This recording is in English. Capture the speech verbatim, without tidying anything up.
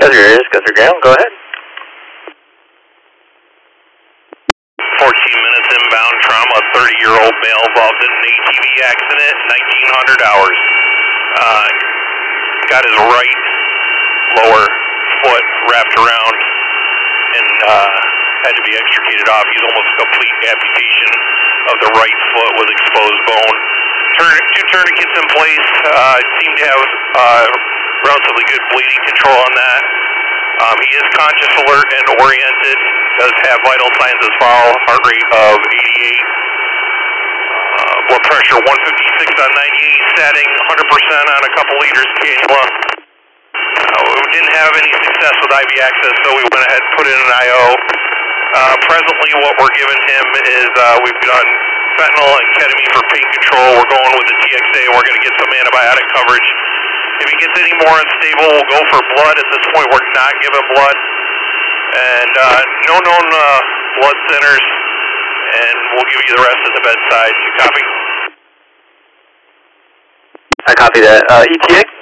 Guthrie is Guthrie Graham, go ahead. fourteen minutes inbound trauma, thirty-year-old male involved in an A T V accident, nineteen hundred hours. Uh, got his right lower foot wrapped around and uh, had to be extricated off. He's almost complete amputation of the right foot with exposed bone. Turn, two tourniquets in place. Uh, seem to have uh, relatively good bleeding control on that. Um, he is conscious, alert, and oriented. Does have vital signs as follow. Heart rate of eighty-eight. Uh, blood pressure one fifty-six on ninety-eight setting. one hundred percent on a couple liters cannula. Uh, we didn't have any success with I V access, so we went ahead and put in an I O. Uh, presently, what we're giving him is uh, we've done fentanyl and ketamine for pain control. We're going with the T X A. We're going to get some antibiotic coverage. If he gets any more unstable, we'll go for blood. At this point, we're not giving blood. And uh, no known uh, blood centers, and we'll give you the rest at the bedside. You copy? I copy that. Uh, E T A?